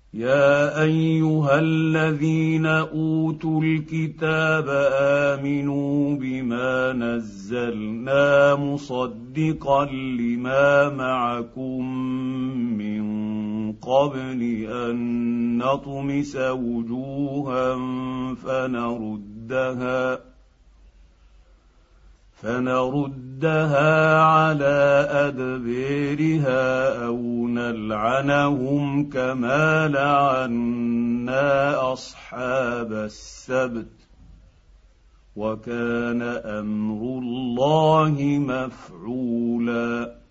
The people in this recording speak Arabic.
يا ايها الذين اوتوا الكتاب امنوا بما نزلنا مصدقا لما معكم من قبل ان نطمس وجوها فنردها على أدبيرها أو نلعنهم كما لعنا أصحاب السبت وكان أمر الله مفعولا